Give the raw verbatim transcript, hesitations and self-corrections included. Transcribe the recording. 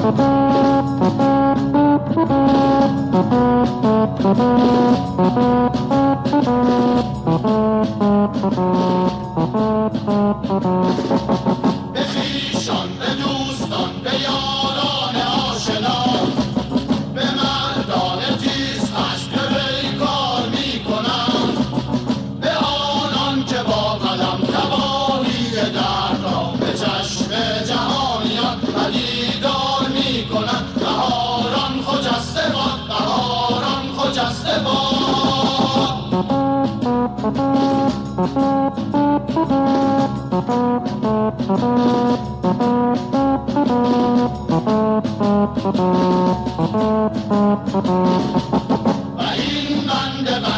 به خویشان، به دوستان، به یاران آشنا، به مردان تیز خشم پیکار می کنند، به آنان که با قلم تباهی درد را به چشم جهانیان پدیدار می کنند. بهاران خجسته باد، بهاران خجسته باد. و این بنده